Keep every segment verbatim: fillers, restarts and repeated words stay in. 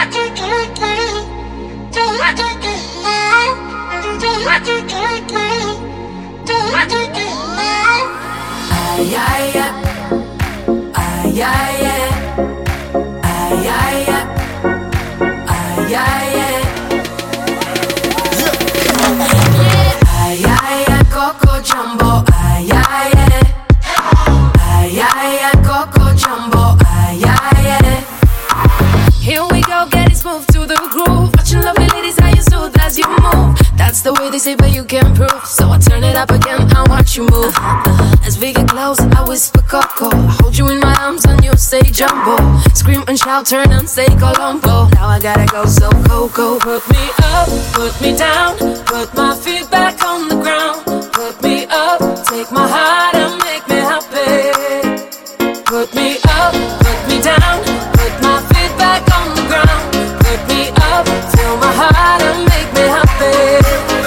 Ay, ay, ay. Ay, ay, ay. Ay, ay, ay. Ay, ay, ay. Ay, ay, ay, Coco Jumbo. Ay, ay, ay. Ay, ay, ay, Coco Jumbo. Ay, ay, ay. Here we go, get it smooth to the groove. Watching lovely ladies, how you soothe as you move. That's the way they say, but you can't prove. So I turn it up again and watch you move. As we get close, I whisper Coco. I hold you in my arms and you say Jumbo. Scream and shout, turn and say Colombo. Now I gotta go, so Coco. Put me up, put me down. Put my feet back on the ground. Put me up, take my heart and make me happy. Put me up, put me down. Put my feet back on the ground. Put me up, fill my heart and make me happy.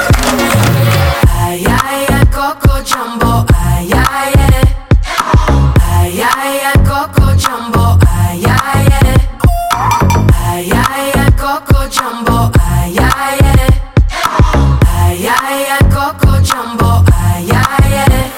Ay, ay, ay, Coco Jumbo. Ay, ay, ay. Ay, ay, ay, Coco Jumbo. Ay, ay, ay. Ay, ay, ay, Coco Jumbo. Ay, ay, ay. Ay, ay, ay, Coco Jumbo. Ay, ay, ay.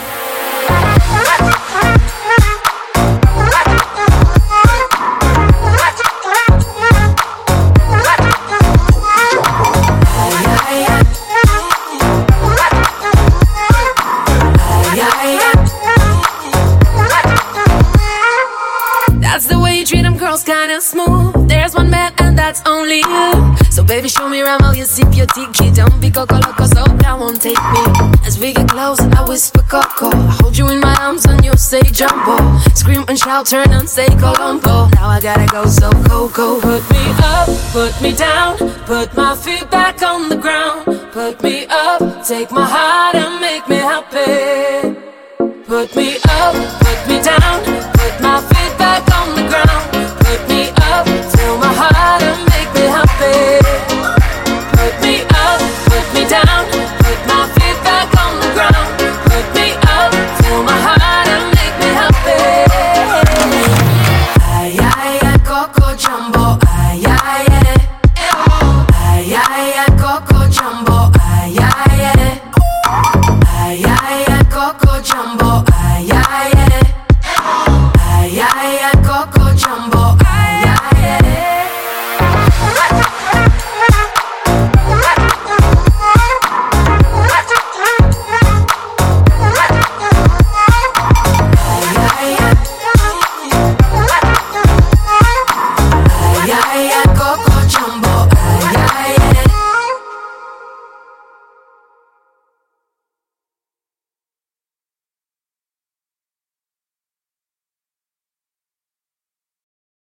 That's the way you treat them girls, kinda smooth. There's one man and that's only you. So baby, show me around while you sip your tiki. Don't be Coco Loco, so that won't take me. As we get close, I whisper Coco. I hold you in my arms and you say Jumbo. Scream and shout, turn and say Colombo. Now I gotta go, so Coco. Put me up, put me down. Put my feet back on the ground. Put me up, take my heart and make me happy. Put me up, put me down. Put my feet back on the ground. Put me up, fill my heart and make me happy. Put me up, put me down. Put my feet back on the ground. Put me up, fill my heart and make me happy. Ay, ay, ay, Coco Jumbo. Ay, ay, ay. Ay, ay, ay, Coco Jumbo. Ay, ay, ay. Ay, ay, ay, Coco Jumbo. Ay, ay, ay. Ay, ay, ay, Coco Jumbo. Ay, ay, ay. Ay, ay, ay, Coco.